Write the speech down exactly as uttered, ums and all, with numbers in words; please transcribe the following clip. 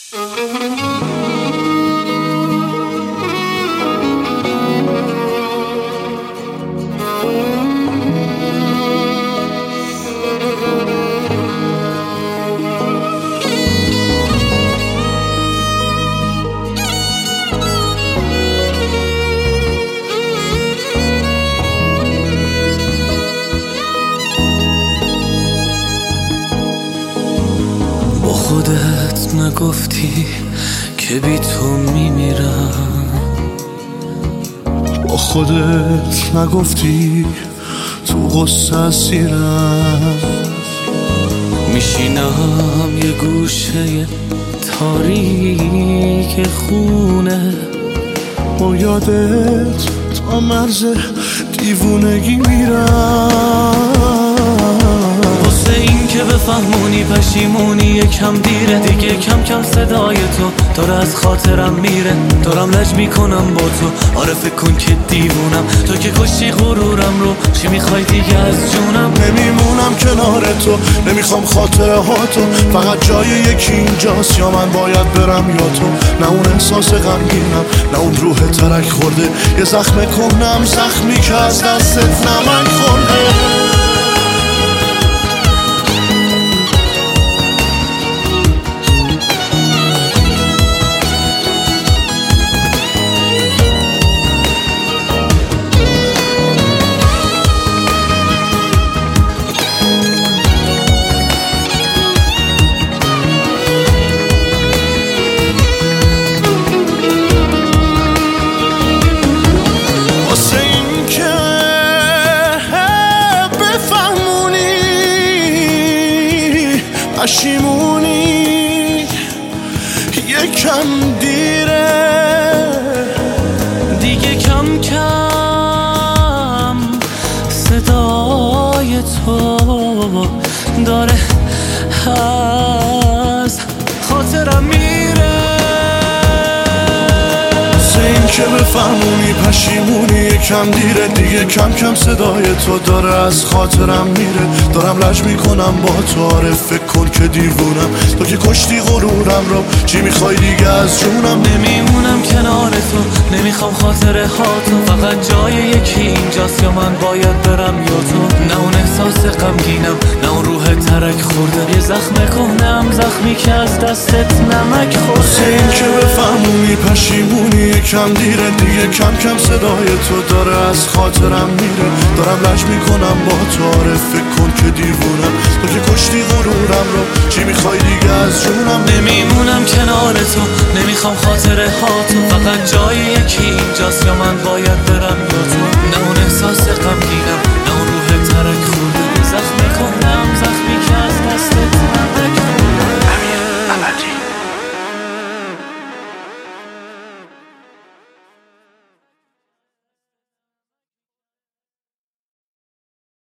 خودت نگفتی که بی تو میمیرم، با خودت نگفتی تو غصه اسیرم. میشینم یه گوشه تاریک خونه، با یادت تا مرز دیوونگی میرم. واسه این که بفهمونی پشیمونی یکم دیره دیگه، کم کم صدای تو داره از خاطرم میره. دارم لج میکنم با تو، آره فکر کن که دیوونم. تو که کشتی غرورم رو، چی میخوای دیگه از جونم؟ نمیمونم کنار تو، نمیخوام خاطره ها تو، فقط جای یکی اینجاست، یا من باید برم یا تو. نه اون احساس غمگینم، نه اون روح ترک خورده، یه زخم کهنم، زخمی که از دستت نمک خورده. پشیمونی یکم دیره دیگه، کم کم صدای تو داره از خاطرم میره. این که بفهمونی پشیمونی یکم دیره دیگه، کم کم صدای تو داره از خاطرم میره. دارم لج میکنم با تو، آره فکر کن که دیوونم. تو که کشتی غرورم رو، چی میخوای دیگه از جونم؟ نمیمونم کنار تو، نمیخوام خاطره ها تو، فقط جای یکی اینجاست، یا من باید برم یا تو. نه اون احساس غمگینم، نه اون روح ترک خورده، یه زخم کهنم، زخمی که از دستت نمک خورده. این که بفهمونی پشیمونی یکم دیره دیگه، کم کم صدای تو داره از خاطرم میره. دارم لج میکنم با تو، آره فکر کن که دیوونم. تو که کشتی غرورم رو، چی میخوای دیگه از جونم؟ نمیمونم کنار تو، نمیخوام خاطره ها تو، فقط جای یکی اینجاست، یا من باید برم یا تو.